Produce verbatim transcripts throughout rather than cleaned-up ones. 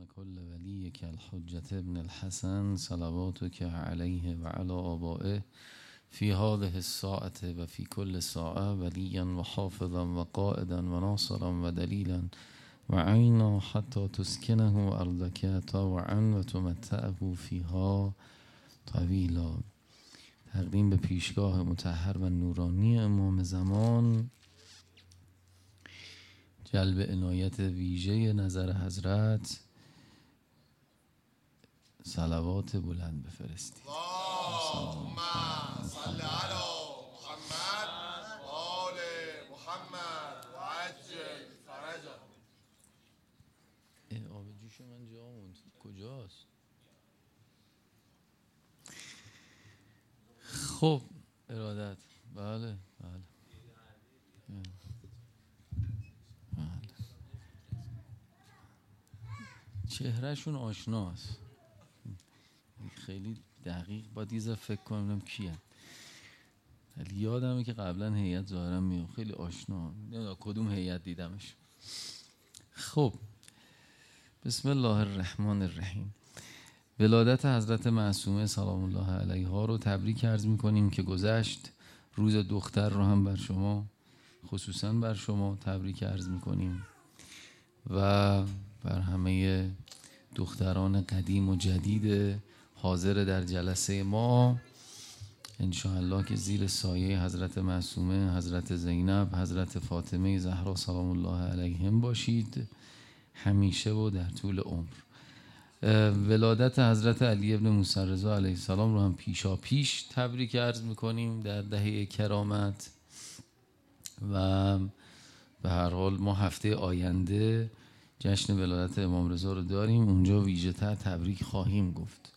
كل ولي كالحجة ابن الحسن صلواتك عليه وعلى آبائه في هذه الساعة وفي كل ساعة وليا وحافظا وقائدا وناصرا ودليلا وعينا حتى تسكنه أرضك طوعا وتمتعه فيها طویلا. تقدیم به پیشگاه مطهر و نورانی امام زمان، جلب عنایت ویژه نظر حضرت، صلوات بلند بفرستید. اللهم صل علی محمد و آل محمد و عجل فرجه. آب جوش من جا موند، کجاست؟ خب ارادت. بله بله بله. چهرهشون آشناست، خیلی دقیق باید یه فکر کنم کیه، ولی یادمه که قبلا هیئت ظاهرا میاد، خیلی آشنا، نمیدونم کدوم هیئت دیدمش. خب بسم الله الرحمن الرحیم. ولادت حضرت معصومه سلام الله علیها رو تبریک عرض میکنیم که گذشت. روز دختر رو هم بر شما، خصوصا بر شما تبریک عرض میکنیم و بر همه دختران قدیم و جدید حاضر در جلسه ما انشاءالله که زیر سایه حضرت معصومه، حضرت زینب، حضرت فاطمه زهرا سلام الله علیهم باشید همیشه و در طول عمر. ولادت حضرت علی ابن موسی رضا علیه السلام رو هم پیشا پیش تبریک عرض میکنیم در دهه کرامت و به هر حال ما هفته آینده جشن ولادت امام رضا رو داریم، اونجا ویژه تر تبریک خواهیم گفت.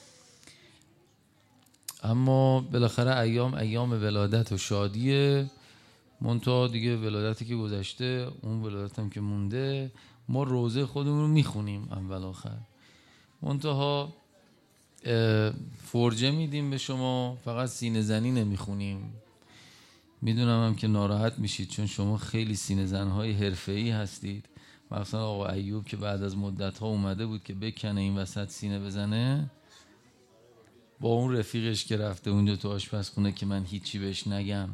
اما بالاخره ایام ایام ولادت و شادیه، منتها دیگه ولادتی که گذشته، اون ولادت هم که مونده ما روزه خودمون رو میخونیم اول آخر، منتها فرجه میدیم به شما، فقط سینه زنی نمیخونیم. میدونم هم که ناراحت میشید چون شما خیلی سینه زنهای حرفه‌ای هستید، مثلا آقا ایوب که بعد از مدت ها اومده بود که بکنه این وسط سینه بزنه، با اون رفیقش که رفته اونجا تو آشپزخونه که من هیچی بهش نگم.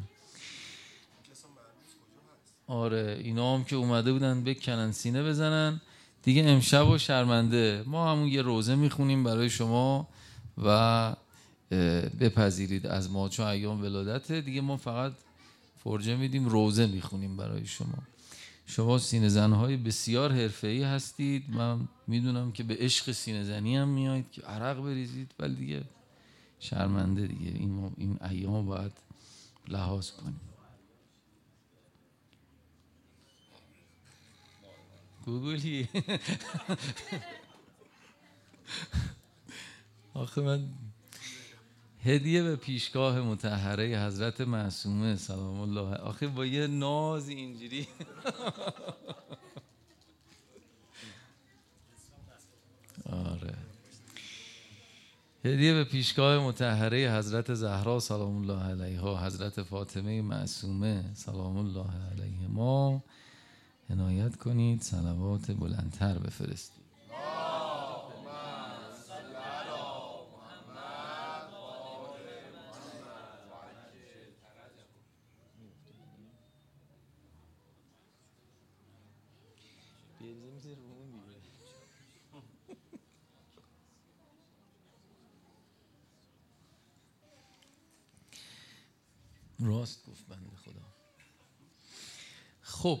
آره اینا هم که اومده بودن بکنن سینه بزنن دیگه، امشب و شرمنده ما همون یه روزه میخونیم برای شما و بپذیرید از ما، چون ایام ولادته دیگه ما فقط فرجه میدیم، روزه میخونیم برای شما. شما سینه زنهای بسیار حرفه‌ای هستید، من میدونم که به عشق سینه زنی هم میایید که عرق بریزید، ولی دیگه شرمنده دیگه، این این ایام باید لحاظ کنیم. گوگلی آخه من هدیه به پیشگاه مطهره حضرت معصومه سلام الله، آخه با یه ناز اینجوری آره هدیه به پیشگاه مطهره حضرت زهرا سلام الله علیها، حضرت فاطمه معصومه سلام الله علیهما عنایت کنید، صلوات بلندتر بفرستید. راست گفت بنده خدا. خب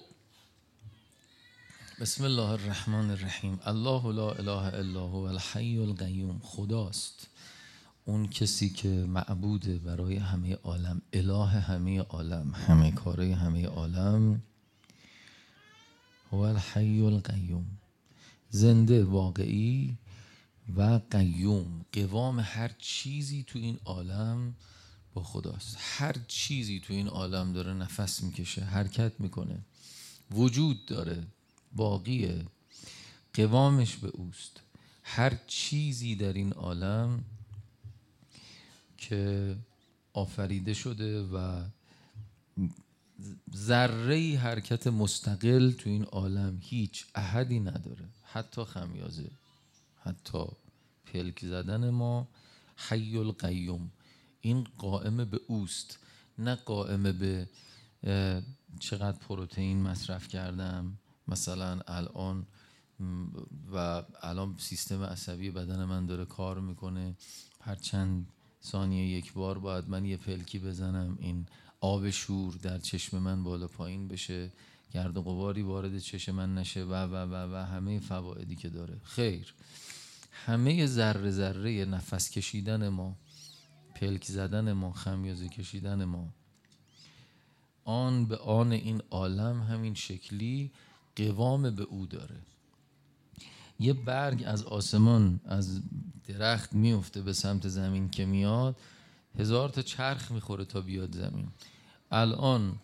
بسم الله الرحمن الرحیم. الله لا اله الا هو الحی القیوم. خداست اون کسی که معبود برای همه عالم، اله همه عالم، همه کاره همه عالم. هو الحی القیوم، زنده واقعی و قیوم، قوام هر چیزی تو این عالم با خداست. هر چیزی تو این عالم داره نفس میکشه، حرکت میکنه، وجود داره، باقیه، قوامش به اوست. هر چیزی در این عالم که آفریده شده و ذره حرکت مستقل تو این عالم هیچ احدی نداره، حتی خمیازه حتی پلک زدن ما حی القیوم، این قائم به اوست، نه قائم به چقدر پروتئین مصرف کردم مثلا الان و الان سیستم عصبی بدن من داره کار میکنه، هر چند ثانیه یک بار باید من یه پلکی بزنم این آب شور در چشم من بالا پایین بشه، گرد و غباری وارد چشم من نشه و و و و همه فوایدی که داره. خیر، همه ذره ذره نفس کشیدن ما، پلک زدن ما، خمیازه کشیدن ما، آن به آن این عالم همین شکلی قوام به او داره. یه برگ از آسمان از درخت میفته به سمت زمین که میاد، هزار تا چرخ میخوره تا بیاد زمین. الان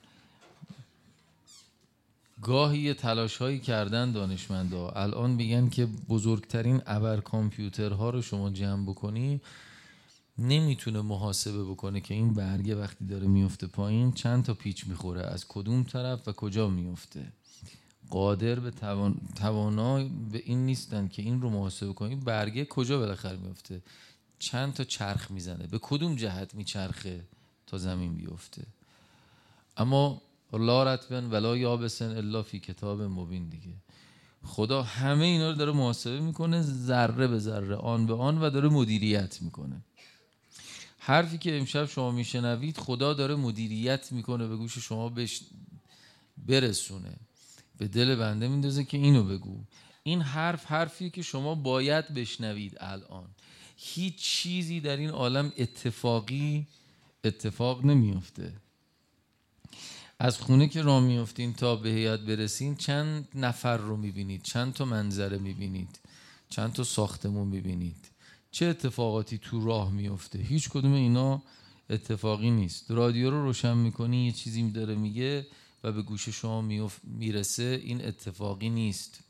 گاهی یه تلاش هایی کردن دانشمندا، الان میگن که بزرگترین ابر کامپیوترها رو شما جمع بکنی نمیتونه محاسبه بکنه که این برگه وقتی داره میفته پایین چند تا پیچ میخوره، از کدوم طرف و کجا میفته. قادر به توان... توانا به این نیستن که این رو محاسبه کنی برگه کجا بالاخره میفته، چند تا چرخ میزنه، به کدوم جهت میچرخه تا زمین بیفته. اما لا رطبن ولا یابسن الا فی کتاب مبین دیگه. خدا همه اینا رو داره محاسبه میکنه ذره به ذره، آن به آن، و داره مدیریت میکنه. حرفی که امشب شما میشنوید خدا داره مدیریت میکنه به گوش شما بش برسونه، به دل بنده میندازه که اینو بگو. این حرف حرفی که شما باید بشنوید الان. هیچ چیزی در این عالم اتفاقی اتفاق نمیفته. از خونه که راه میفتین تا به هیئت برسین چند نفر رو میبینید، چند تا منظره میبینید، چند تا ساختمون میبینید، چه اتفاقاتی تو راه میفته. هیچ کدوم اینا اتفاقی نیست. رادیو رو روشن میکنی یه چیزی داره میگه و به گوش شما میرسه، این اتفاقی نیست.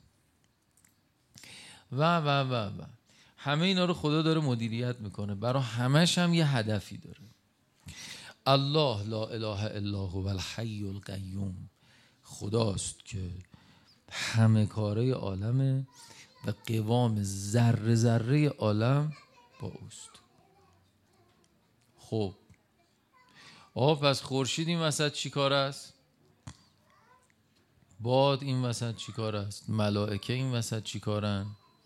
و و و و همه اینا رو خدا داره مدیریت میکنه، برای همش هم یه هدفی داره. الله لا اله الا هو الحی القیوم، خداست که همه کاره عالمه و قوام ذره ذره عالم با اوست. خب آه پس خورشید این وسط چی کار است؟ باد این وسط چی کار است؟ ملائکه این وسط چی کارن؟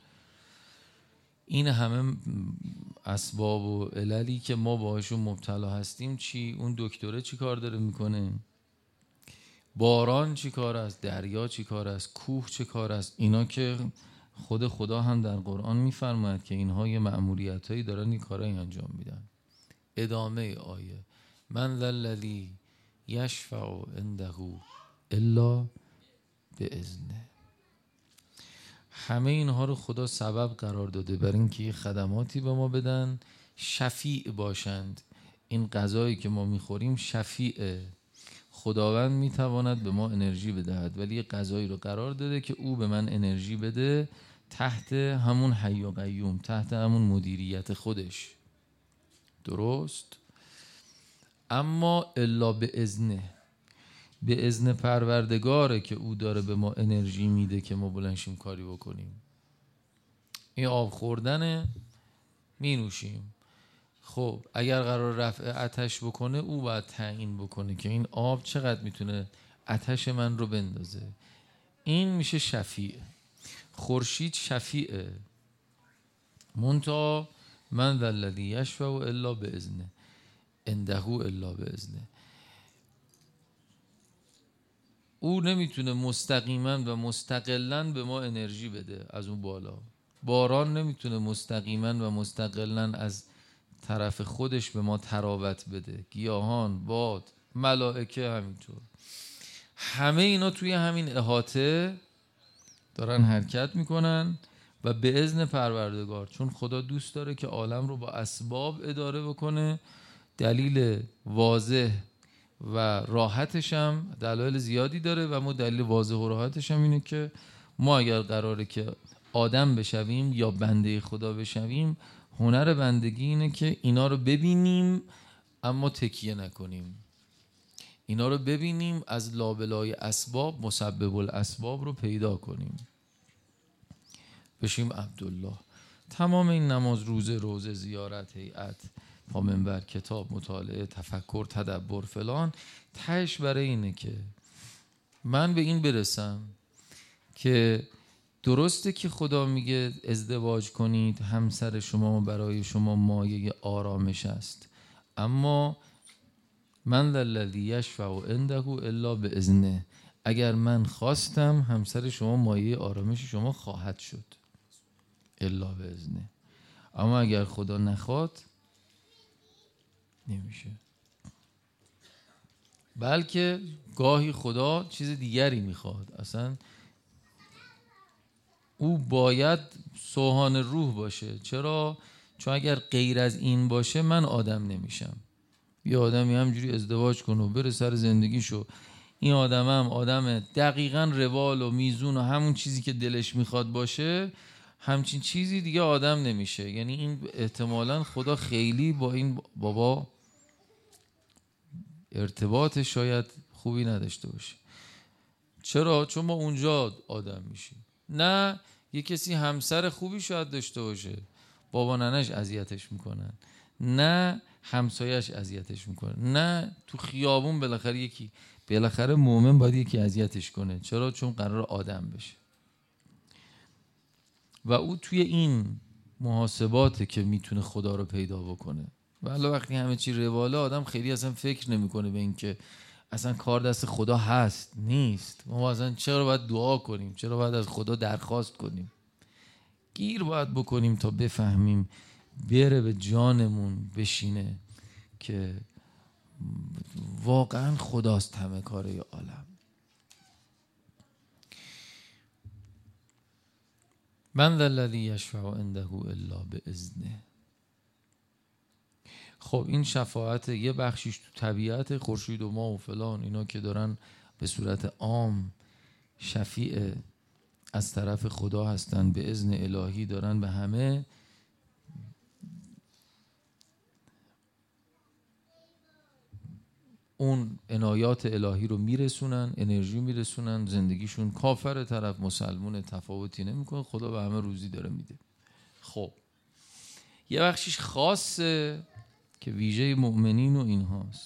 این همه اسباب و عللی که ما باهاشون مبتلا هستیم چی؟ اون دکتره چی کار داره میکنه؟ باران چی کار است؟ دریا چی کار است؟ کوه چی کار است؟ اینا که خود خدا هم در قرآن میفرماید که اینها یه مأموریت هایی دارن، این کارایی انجام میدن. ادامه آیه من ذا الذی یشفع عنده الا باذنه. همه اینها رو خدا سبب قرار داده برای اینکه یه خدماتی به ما بدن، شفیع باشند. این غذایی که ما میخوریم شفیعه. خداوند میتواند به ما انرژی بدهد، ولی یه غذایی رو قرار داده که او به من انرژی بده تحت همون حی و قیوم، تحت همون مدیریت خودش. درست؟ اما الا به اذنه، به اذن پروردگاره که او داره به ما انرژی میده که ما بلنشیم کاری بکنیم. این آب خوردنه، می نوشیم. خب اگر قرار رفع آتش بکنه او باید تعیین بکنه که این آب چقدر میتونه آتش من رو بندازه. این میشه شفیع. خورشید شفیعه. منتها من ذا الذی یشفع الا باذنه عنده الا باذنه. او نمیتونه مستقیما و مستقلا به ما انرژی بده از اون بالا. باران نمیتونه مستقیما و مستقلا از طرف خودش به ما تراوت بده. گیاهان، باد، ملائکه همینطور. همه اینا توی همین احاطه دارن حرکت میکنن و به اذن پروردگار، چون خدا دوست داره که عالم رو با اسباب اداره بکنه. دلیل واضح و راحتش هم دلایل زیادی داره و ما دلیل واضح و راحتش هم اینه که ما اگر قراره که آدم بشویم یا بنده خدا بشویم، هنر بندگی اینه که اینا رو ببینیم اما تکیه نکنیم. اینا رو ببینیم، از لابلای اسباب مسبب الاسباب رو پیدا کنیم. بشیم عبدالله. تمام این نماز، روزه، روزه، زیارت، هیئت، پا منبر، کتاب، مطالعه، تفکر، تدبر، فلان، تهش برای اینه که من به این برسم که درسته که خدا میگه ازدواج کنید، همسر شما برای شما مایه آرامش است، اما من الذی یشفع عنده الا باذنه، اگر من خواستم همسر شما مایه آرامش شما خواهد شد، الا باذنه، اما اگر خدا نخواد نمیشه. بلکه گاهی خدا چیز دیگری میخواد، اصلا او باید سوهان روح باشه. چرا؟ چون اگر غیر از این باشه من آدم نمیشم. یه آدمی همجوری ازدواج کنه و بره سر زندگیشو، این آدم هم آدم دقیقاً روال و میزون و همون چیزی که دلش میخواد باشه، همچین چیزی دیگه آدم نمیشه. یعنی این احتمالاً خدا خیلی با این بابا ارتباط شاید خوبی نداشته باشه. چرا؟ چون ما اونجا آدم میشیم. نه یه کسی همسر خوبی شاید داشته باشه، بابا ننش اذیتش میکنن، نه همسایش اذیتش میکنه، نه تو خیابون بالاخره یکی، بالاخره مومن باید یکی اذیتش کنه. چرا؟ چون قرار آدم بشه. و او توی این محاسباته که میتونه خدا رو پیدا بکنه. ولی وقتی همه چی رواله، آدم خیلی اصلا فکر نمیکنه به این که اصلا کار دست خدا هست نیست. ما اصلا چرا باید دعا کنیم؟ چرا باید از خدا درخواست کنیم؟ گیر باید بکنیم تا بفهمیم، بره به جانمون بشینه که واقعا خداست همه کاره عالم. من ذا الذی یشفع عنده الا باذنه. خب این شفاعت یه بخشیش تو طبیعت، خورشید و ماه و فلان، اینا که دارن به صورت عام شفیع از طرف خدا هستن، به اذن الهی دارن به همه اون عنایات الهی رو میرسونن، انرژی میرسونن، زندگیشون کافر طرف مسلمون تفاوتی نمیکنه، خدا به همه روزی داره میده. خب یه بخشیش خاصه که ویژه مؤمنین و این هاست.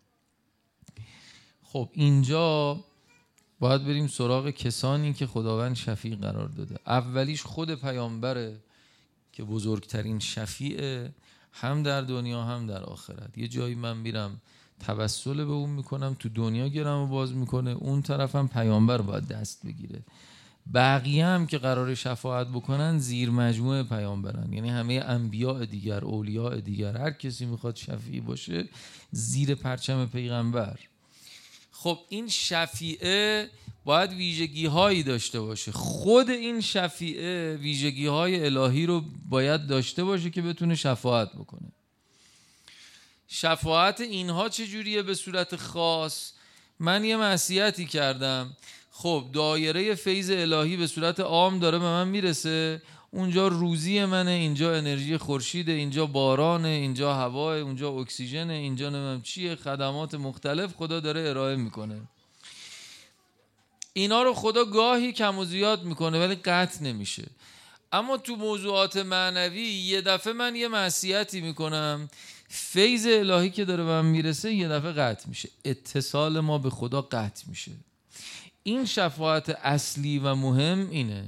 خب اینجا باید بریم سراغ کسانی که خداوند شفیع قرار داده. اولیش خود پیامبره که بزرگترین شفیعه، هم در دنیا هم در آخرت. یه جایی من میرم توسل به اون میکنم، تو دنیا گرم باز میکنه، اون طرف هم پیامبر باید دست بگیره. بقیه هم که قرار شفاعت بکنن زیر مجموعه پیامبرن، یعنی همه انبیاء دیگر، اولیاء دیگر، هر کسی میخواد شفیع باشه زیر پرچم پیغمبر. خب این شفیعه باید ویژگی هایی داشته باشه. خود این شفیعه ویژگی های الهی رو باید داشته باشه که بتونه شفاعت بکنه. شفاعت اینها چجوریه به صورت خاص؟ من یه معصیتی کردم، خب دایره فیض الهی به صورت عام داره به من میرسه، اونجا روزی منه، اینجا انرژی خورشیده، اینجا بارانه، اینجا هواه، اونجا اکسیژنه، اینجا نمیم چیه، خدمات مختلف خدا داره ارائه میکنه. اینا رو خدا گاهی کم و زیاد میکنه ولی قطع نمیشه. اما تو موضوعات معنوی یه دفعه من یه معصیتی میکنم، فیض الهی که داره به من میرسه یه دفعه قطع میشه، اتصال ما به خدا قطع میشه. این شفاعت اصلی و مهم اینه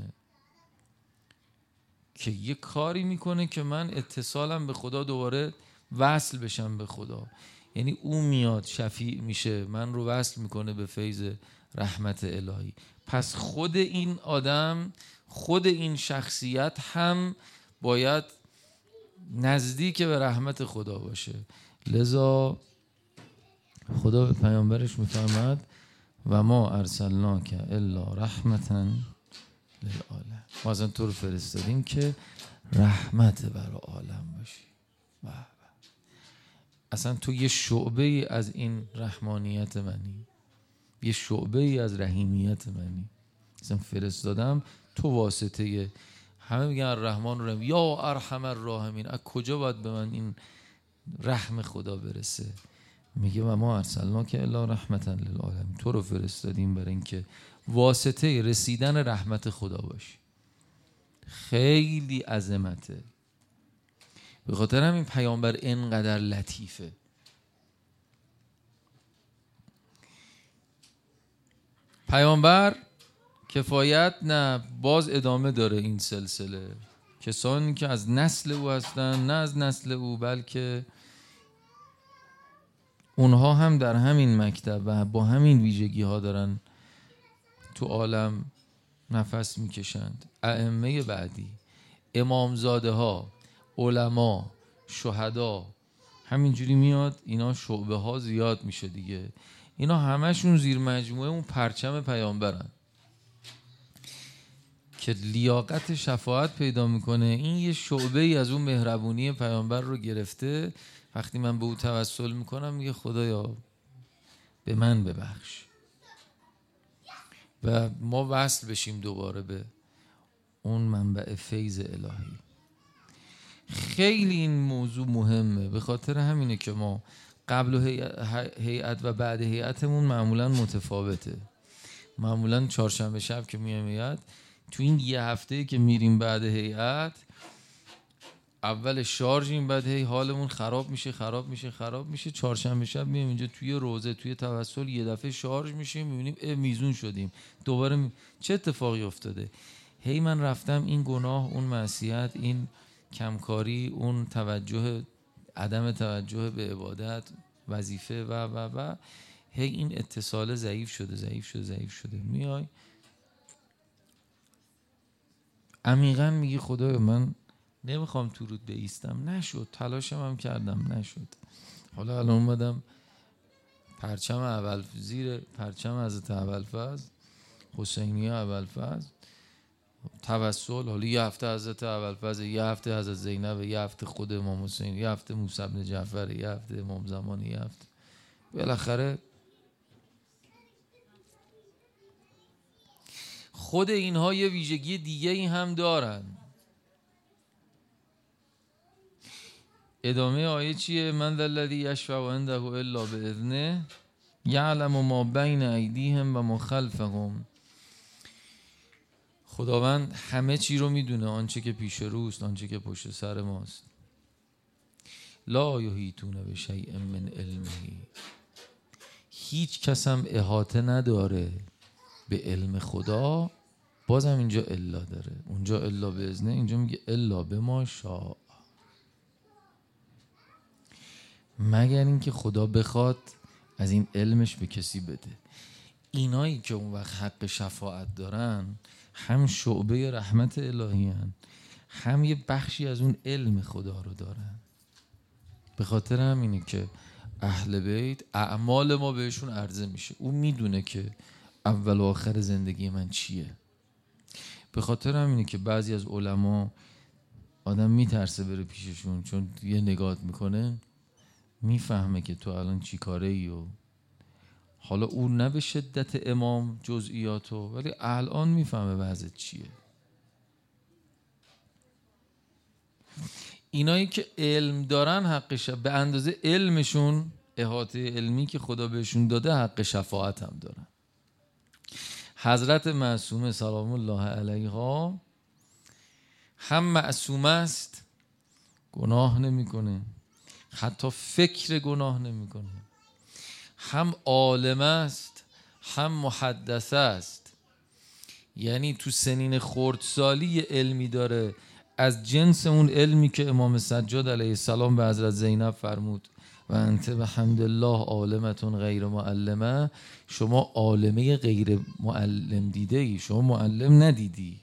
که یه کاری میکنه که من اتصالم به خدا دوباره وصل بشم به خدا. یعنی اون میاد شفیع میشه، من رو وصل میکنه به فیض رحمت الهی. پس خود این آدم، خود این شخصیت هم باید نزدیک به رحمت خدا باشه. لذا خدا به پیامبرش میفرماد و ما ارسلناک الا رحمتا للعالم. ما اصلا تو رو فرستادیم که رحمت برای عالم باشی. بابا. اصلا تو یه شعبه ای از این رحمانیت منی، یه شعبه ای از رحیمیت منی. اصلا فرستادم تو واسطه. همه میگن الرحمن الرحیم، یا ارحم الراحمین. از کجا باید به من این رحم خدا برسه؟ میگه و ما ارسلناک الا رحمتا للعالمین، تو رو فرستادیم برای اینکه واسطه رسیدن رحمت خدا باشی. خیلی عظمته. به خاطر همین پیامبر اینقدر لطیفه. پیامبر کفایت نه، باز ادامه داره این سلسله. کسانی که از نسل او هستن، نه از نسل او، بلکه اونها هم در همین مکتب و با همین ویژگی ها دارن تو عالم نفس میکشند. ائمه بعدی، امامزاده ها، علما، شهدا، همینجوری میاد. اینا شعبه ها زیاد میشه دیگه. اینا همشون زیر مجموعه اون پرچم پیامبرن که لیاقت شفاعت پیدا میکنه. این یه شعبه ای از اون مهربونی پیامبر رو گرفته. وقتی من به او توسل میکنم میگه خدایا به من ببخش و ما وصل بشیم دوباره به اون منبع فیض الهی. خیلی این موضوع مهمه. به خاطر همینه که ما قبل هیئت و بعد هیئتمون معمولا متفاوته. معمولا چهارشنبه شب که میایم هیئت، تو این یه هفته که میریم بعد هیئت، اول شارژیم، بعد هی حالمون خراب میشه خراب میشه خراب میشه. چهارشنبه شب میایم اینجا توی روزه توی توسل، یه دفعه شارژ میشیم، میبینیم اه میزون شدیم دوباره. می... چه اتفاقی افتاده؟ هی من رفتم این گناه، اون معصیت، این کمکاری، اون توجه، عدم توجه به عبادت، وظیفه و و و هی این اتصال ضعیف شده ضعیف شده ضعیف شده. میای عمیقاً میگی خدایا من نمیخوام تو رود بایستم، نشد، تلاشم هم کردم نشد. حالا الان اومدم پرچم اول زیر پرچم حضرت ابوالفضل حسینیه ابوالفضل توسل، حالا یه هفته حضرت ابوالفضل، یه هفته حضرت زینب، یه هفته خود امام حسین، یه هفته موسی بن جعفر، یه هفته امام زمان، یه هفته بالاخره خود اینها یه ویژگی دیگه ای هم دارن. ادامه آیه چیه؟ من ذا الذی یشفع عنده الا باذنه یعلم ما بین ایدیهم و ما خلفهم. خداوند همه چی رو میدونه، آنچه که پیش روست، آنچه که پشت سر ماست. لا یحیطون بشیء من علمه، هیچ کس هم احاطه نداره به علم خدا. بازم اینجا الا داره، اونجا الا باذنه، اینجا میگه الا بما شاء، مگر اینکه خدا بخواد از این علمش به کسی بده. اینایی که اون وقت حق شفاعت دارن هم شعبه رحمت الهی هن، هم یه بخشی از اون علم خدا رو دارن. به خاطر همینه که اهل بیت اعمال ما بهشون عرضه میشه. اون میدونه که اول و آخر زندگی من چیه. به خاطر همینه که بعضی از علما آدم میترسه بره پیششون، چون یه نگات میکنه میفهمه که تو الان چی کاره ای. و حالا اون نه به شدت امام جزئیاتو، ولی الان میفهمه وضعیت چیه. اینایی که علم دارن حقش به اندازه علمشون، احاطه علمی که خدا بهشون داده، حق شفاعت هم دارن. حضرت معصومه سلام الله علیها هم معصومه است، گناه نمیکنه، حتی فکر گناه نمیکنه، هم عالم است هم محدثه است. یعنی تو سنین خردسالی یه علمی داره از جنس اون علمی که امام سجاد علیه السلام به حضرت زینب فرمود و انت بحمدالله عالمتون غیر معلمه. شما عالمه غیر معلم دیده ای، شما معلم ندیدی.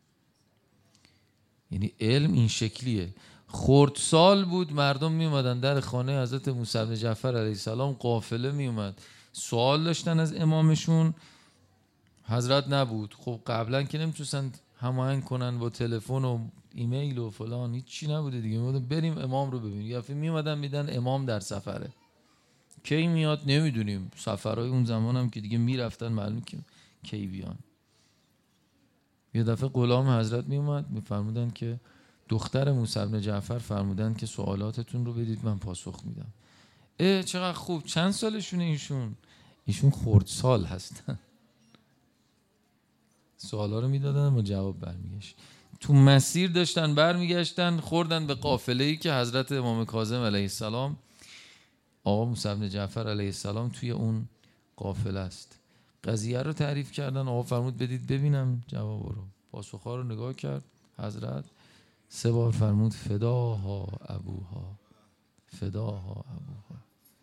یعنی علم این شکلیه. خردسال بود، مردم می اومدن در خانه حضرت موسی بن جعفر علیه السلام، قافله می اومد، سوال داشتن از امامشون، حضرت نبود. خب قبلا که نمیتونستن هماهنگ کنن با تلفن و ایمیل و فلان، هیچ چی نبوده دیگه. میگفتن بریم امام رو ببینیم. یه دفعه می اومدن میدن امام در سفره. کی میاد نمیدونیم. سفرهای اون زمان هم که دیگه میرفتن معلوم که کی بیان. یه دفعه غلام حضرت می اومد میفرمودن که دختر موسی بن جعفر فرمودن که سوالاتتون رو بدید من پاسخ میدم. اه چقدر خوب. چند سالشونه ایشون؟ ایشون خردسال هستن. سوالا رو میدادن و جواب برمیگشت. تو مسیر داشتن برمیگشتن، خوردن به قافله‌ای که حضرت امام کاظم علیه السلام، آقا موسی بن جعفر علیه السلام توی اون قافله است. قضیه رو تعریف کردن، آقا فرمود بدید ببینم جواب رو. پاسخ‌ها رو نگاه کرد حضرت، سه بار فرمود فداها ابوها، فداها ابوها،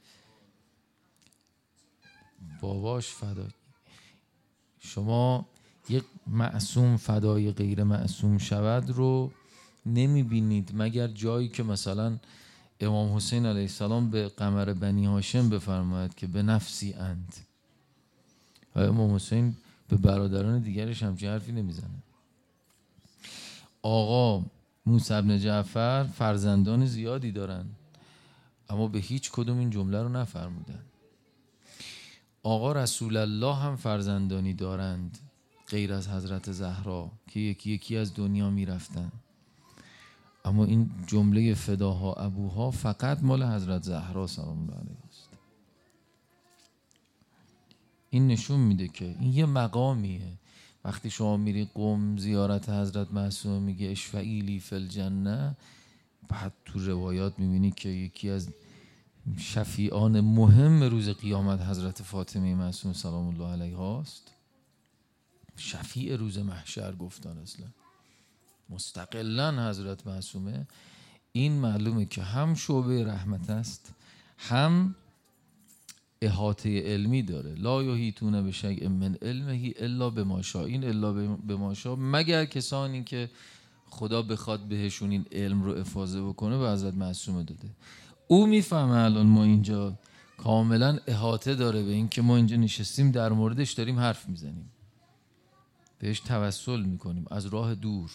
باباش فدا. شما یک معصوم فدای غیر معصوم شود رو نمیبینید مگر جایی که مثلا امام حسین علیه السلام به قمر بنی هاشم بفرماید که به نفسی انت، و امام حسین به برادران دیگرش همچین حرفی نمیزنه. آقا موسی بن جعفر فرزندان زیادی دارن اما به هیچ کدوم این جمله رو نفرمودن. آقا رسول الله هم فرزندانی دارند غیر از حضرت زهرا که یکی یکی از دنیا میرفتن، اما این جمله فداها ابوها فقط مال حضرت زهرا سلام الله علیها است. این نشون میده که این یه مقامیه. وقتی شما میری قم زیارت حضرت معصومه میگه اشفعیلی فی الجنه، بعد تو روایات میبینی که یکی از شفیعان مهم روز قیامت حضرت فاطمه معصومه سلام الله علیها است. شفیع روز محشر گفتن اصلا مستقلاً حضرت معصومه. این معلومه که هم شعبه رحمت است، هم احاطه علمی داره. لا یحیطون بشیء من علمه الا بما شاء، این الا بما شاء مگر کسانی که خدا بخواد بهشون این علم رو افاضه بکنه به حضرت معصومه داده. او میفهمه الان ما اینجا کاملا احاطه داره به این که ما اینجا نشستیم در موردش داریم حرف میزنیم، بهش توسل میکنیم از راه دور،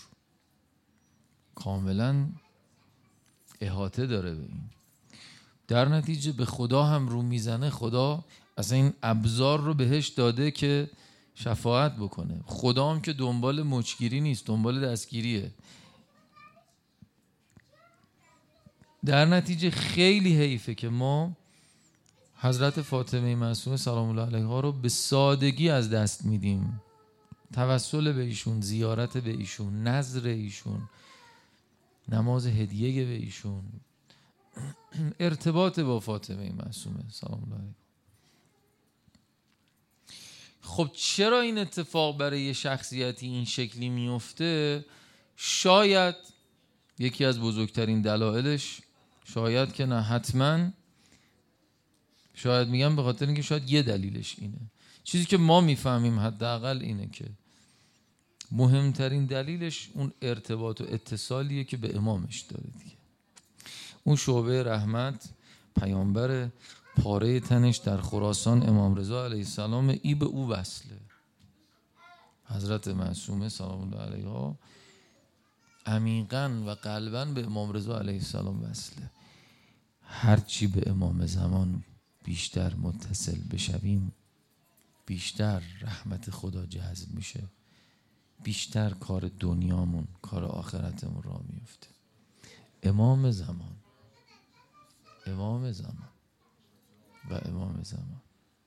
کاملا احاطه داره به این. در نتیجه به خدا هم رو میزنه. خدا اصلا این ابزار رو بهش داده که شفاعت بکنه. خدا هم که دنبال مچگیری نیست، دنبال دستگیریه. در نتیجه خیلی حیفه که ما حضرت فاطمه معصومه سلام الله علیها رو به سادگی از دست میدیم. توسل به ایشون، زیارت به ایشون، نذر ایشون، نماز هدیه به ایشون، ارتباط با فاطمه معصومه سلام الله علیها. خب چرا این اتفاق برای یه شخصیتی این شکلی میفته؟ شاید یکی از بزرگترین دلایلش، شاید که نه حتما، شاید میگم به خاطر اینکه شاید یه دلیلش اینه، چیزی که ما میفهمیم حداقل اینه که مهمترین دلیلش اون ارتباط و اتصالیه که به امامش داره دیگه. اون شعبه رحمت، پیامبر، پاره تنش در خراسان امام رضا علیه السلام، ای به او وصله. حضرت معصومه سلام الله علیها عمیقاً و قلباً به امام رضا علیه السلام وصله. هرچی به امام زمان بیشتر متصل بشویم بیشتر رحمت خدا جذب میشه، بیشتر کار دنیامون، کار آخرتمون راه میفته. امام زمان، امام زمان و امام زمان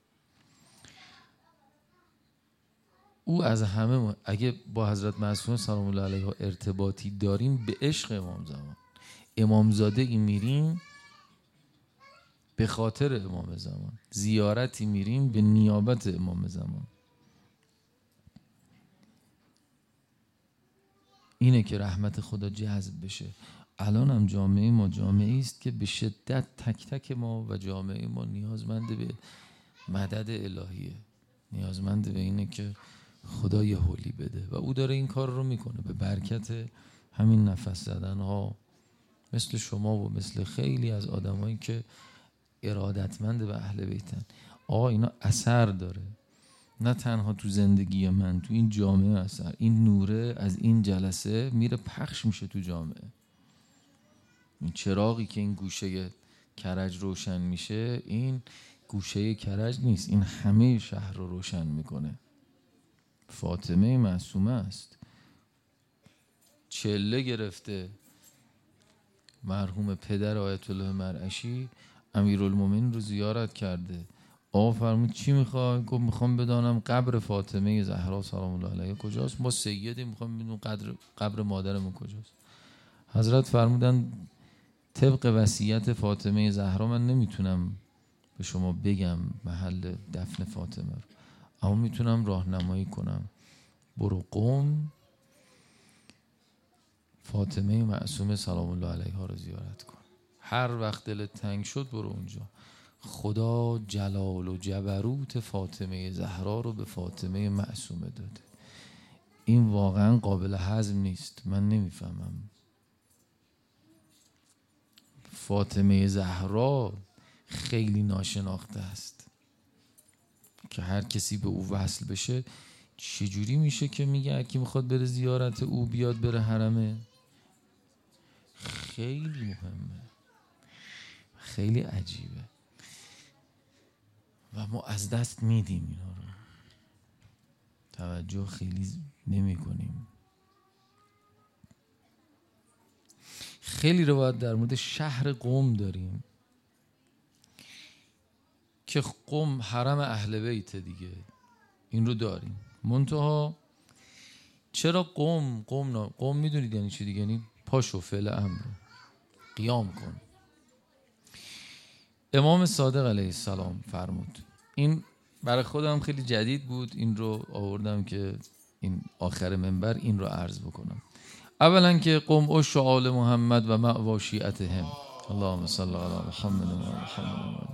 او از همه، اگه با حضرت معصومه سلام الله علیها ارتباطی داریم به عشق امام زمان، امامزاده ای میریم به خاطر امام زمان، زیارتی میریم به نیابت امام زمان. اینه که رحمت خدا جذب بشه. الان هم جامعه ما جامعه است که به شدت تک تک ما و جامعه ما نیازمند به مدد الهیه، نیازمند به اینه که خدا یه حولی بده و او داره این کار رو میکنه به برکت همین نفس زدن ها مثل شما و مثل خیلی از آدمایی که ارادتمند به اهل بیتن. آقا اینا اثر داره، نه تنها تو زندگی من، تو این جامعه اثر. این نوره از این جلسه میره پخش میشه تو جامعه. این چراغی که این گوشه کرج روشن میشه، این گوشه کرج نیست، این همه شهر رو روشن میکنه. فاطمه معصومه است، چله گرفته مرحوم پدر آیت الله مرعشی امیرالمومنین رو زیارت کرده، آقا فرمود چی میخوای؟ گفت میخوام بدانم قبر فاطمه زهرا سلام الله علیها کجاست. ما سیدیم، میخوام بدونم قبر قبر مادرمون کجاست. حضرت فرمودن طبق وصیت فاطمه زهرا من نمیتونم به شما بگم محل دفن فاطمه رو، اما میتونم راهنمایی کنم. برو قم فاطمه معصومه سلام الله علیها رو زیارت کن. هر وقت دلت تنگ شد برو اونجا. خدا جلال و جبروت فاطمه زهرا رو به فاطمه معصومه داده. این واقعا قابل هضم نیست. من نمیفهمم. فاطمه زهرا خیلی ناشناخته است که هر کسی به او وصل بشه چجوری میشه که میگه اگه میخواد بره زیارت او بیاد بره حرمه. خیلی مهمه، خیلی عجیبه و ما از دست میدیم اینا رو، توجه خیلی نمی کنیم. خیلی روایت در مورد شهر قم داریم که قم حرم اهل بیت دیگه، این رو داریم. منتها چرا قم قم نا قم میدونید یعنی چی دیگه؟ یعنی پاشو فعل امر، قیام کن. امام صادق علیه السلام فرمود، این برای خودم خیلی جدید بود، این رو آوردم که این آخر منبر این رو عرض بکنم. اولا که قم عش آل محمد و مأوا شیعتهم. اللهم صل علی محمد و محمد.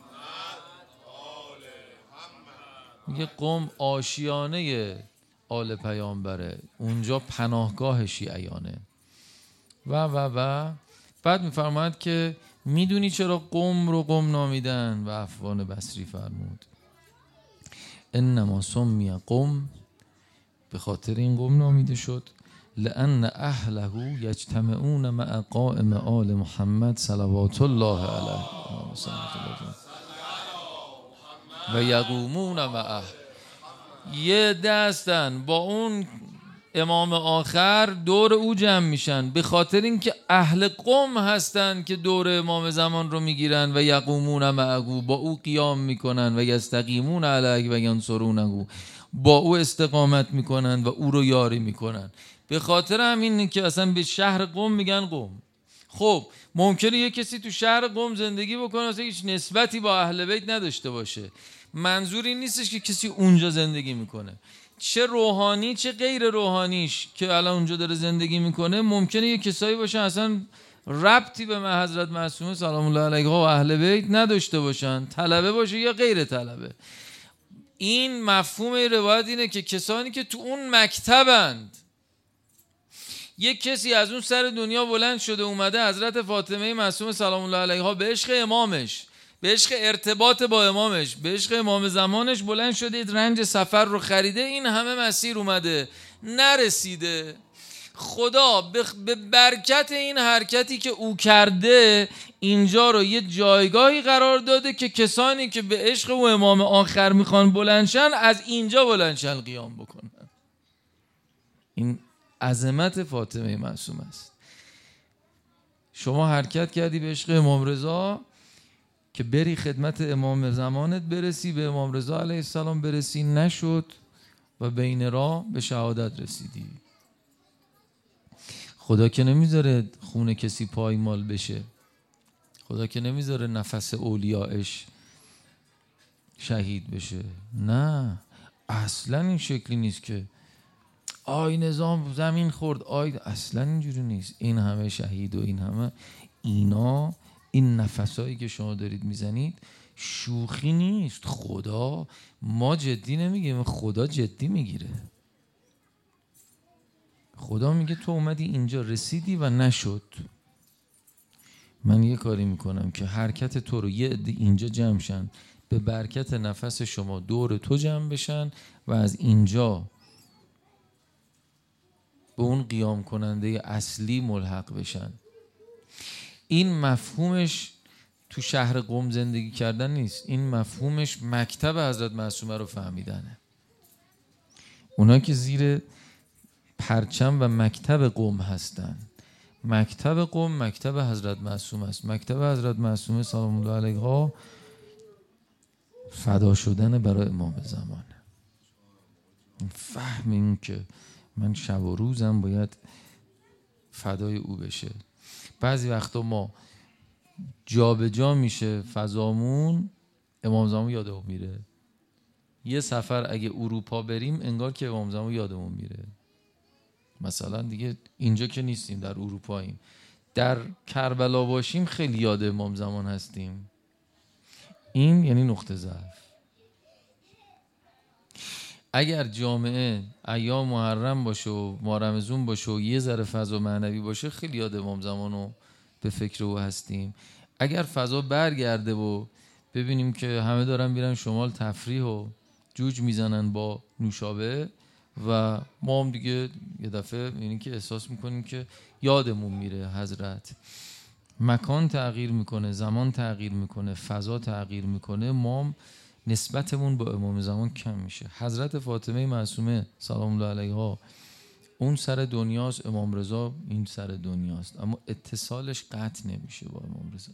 میگه قم آشیانه آل پیامبره، اونجا پناهگاه شیعیانه و و و بعد میفرماید که میدونی چرا قم رو قم نامیدن؟ و افوان بصری فرمود انما سمی قم، به خاطر این قم نامیده شد لأن اهله یجتمعون مع قائم آل محمد صلوات الله علیه و یقومون معه. یه دستن با اون امام آخر دور او جمع میشن به خاطر اینکه اهل قم هستن که دور امام زمان رو میگیرن و یقومون معه، با او قیام میکنن و یستقیمون علیه و ینصرونه، با او استقامت میکنن و او رو یاری میکنن. به خاطر همین که اصلا به شهر قم میگن قم. خب ممکنه یه کسی تو شهر قم زندگی بکنه اصلا هیچ نسبتی با اهل بیت نداشته باشه، منظور این نیستش که کسی اونجا زندگی میکنه، چه روحانی چه غیر روحانیش که الان اونجا داره زندگی میکنه ممکنه یه کسایی باشه اصلا ربطی به حضرت معصومه سلام الله علیها و اهل بیت نداشته باشن، طلبه باشه یا غیر طلبه. این مفهوم روایت اینه که کسانی که تو اون مکتبند، یک کسی از اون سر دنیا بلند شده اومده حضرت فاطمه معصومه سلام الله علیها به عشق امامش، به عشق ارتباط با امامش، به عشق امام زمانش بلند شده رنج سفر رو خریده، این همه مسیر اومده نرسیده. خدا به برکت این حرکتی که او کرده اینجا رو یه جایگاهی قرار داده که کسانی که به عشق او امام آخر میخوان بلندشن از اینجا بلندشن قیام بکنن. این عظمت فاطمه معصومه است. شما حرکت کردی به عشق امام رضا که بری خدمت امام زمانت برسی، به امام رضا علیه السلام برسی، نشد و بین راه به شهادت رسیدی. خدا که نمیذاره خون کسی پایمال بشه، خدا که نمیذاره نفس اولیاءش شهید بشه. نه اصلا این شکلی نیست که آی نظام زمین خورد آی، اصلا اینجوری نیست. این همه شهید و این همه اینا، این نفسایی که شما دارید میزنید شوخی نیست. خدا ما جدی نمیگیم، خدا جدی میگیره. خدا میگه تو اومدی اینجا رسیدی و نشد، من یه کاری میکنم که حرکت تو رو یه عده اینجا جمع شن، به برکت نفس شما دور تو جمع بشن و از اینجا به اون قیام کننده اصلی ملحق بشن. این مفهومش تو شهر قم زندگی کردن نیست، این مفهومش مکتب حضرت معصومه رو فهمیدنه. اونا که زیر پرچم و مکتب قم هستن، مکتب قم مکتب حضرت معصومه است. مکتب حضرت معصومه سلام الله علیها فدا شدن برای امام زمان، فهم این که من شب و روزم باید فدای او بشه. بعضی وقتا ما جا به جا میشه فضامون، امام زمان یادمون میره. یه سفر اگه اروپا بریم انگار که امام زمان یادمون میره. مثلا دیگه اینجا که نیستیم، در اروپاییم، در کربلا باشیم خیلی یاد امام زمان هستیم. این یعنی نقطه ضعف. اگر جامعه ایام محرم باشه و ماه رمضان باشه و یه ذره فضا معنوی باشه خیلی یاد امام زمانو به فکر او هستیم. اگر فضا برگرده و ببینیم که همه دارن میرن شمال تفریح و جوج میزنن با نوشابه و ما هم دیگه یه دفعه یعنی که احساس میکنیم که یادمون میره حضرت. مکان تغییر میکنه، زمان تغییر میکنه، فضا تغییر میکنه، ما هم نسبتمون با امام زمان کم میشه. حضرت فاطمه معصومه سلام الله علیها اون سر دنیاست، امام رضا این سر دنیاست، اما اتصالش قطع نمیشه با امام رضا.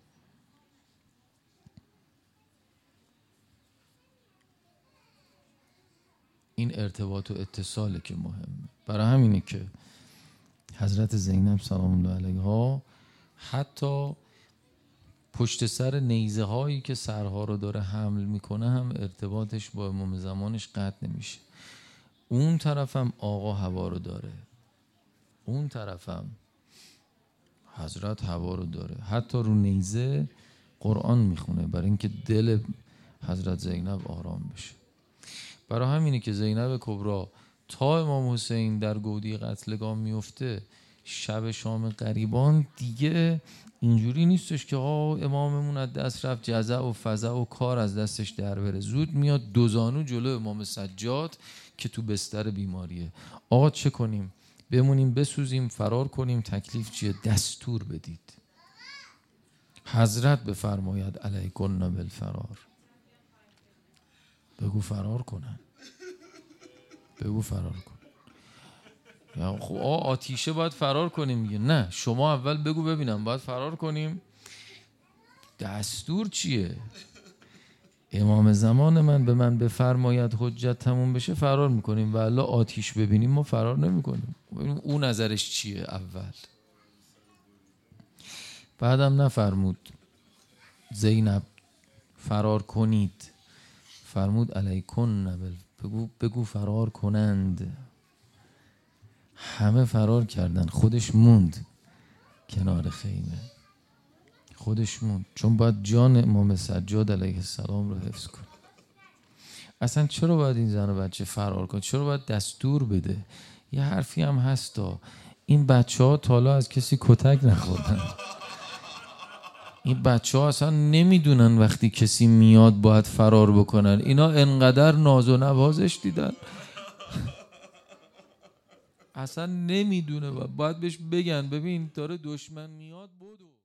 این ارتباط و اتصاله که مهمه. برای همینه که حضرت زینب سلام الله علیها حتی پشت سر نیزه هایی که سرها رو داره حمل میکنه هم ارتباطش با امام زمانش قطع نمیشه. اون طرفم آقا هوا رو داره، اون طرفم حضرت هوا رو داره، حتی رو نیزه قرآن میخونه برای اینکه دل حضرت زینب آرام بشه. برای همینه که زینب کبرا تا امام حسین در گودی قتلگاه میفته، شب شام غریبان دیگه اینجوری نیستش که آه اماممون از دست رفت، جزع و فزع و کار از دستش در بره. زود میاد دوزانو جلو امام سجاد که تو بستر بیماریه. آقا چه کنیم؟ بمونیم بسوزیم، فرار کنیم؟ تکلیف چیه؟ دستور بدید. حضرت بفرماید علیکن بالفرار. بگو فرار کنن، بگو فرار کن. یا خب آتیشه باید فرار کنیم میگه نه، شما اول بگو ببینم باید فرار کنیم؟ دستور چیه؟ امام زمان من به من بفرماید حجت تموم بشه فرار میکنیم، والا آتیش ببینیم ما فرار نمیکنیم. ببینیم اون نظرش چیه اول. بعدم نفرمود زینب فرار کنید، فرمود علیکن نبل، بگو بگو فرار کنند. همه فرار کردن، خودش موند کنار خیمه، خودش موند، چون باید جان امام سجاد علیه السلام رو حفظ کن. اصلا چرا باید این زن و بچه فرار کن؟ چرا باید دستور بده؟ یه حرفی هم هستا، این بچه ها تالا از کسی کتک نخوردن. این بچه ها اصلا نمیدونن وقتی کسی میاد باید فرار بکنن. اینا انقدر ناز و نوازش دیدن اصلا نمیدونه، باید بهش بگن ببین داره دشمن میاد بدو.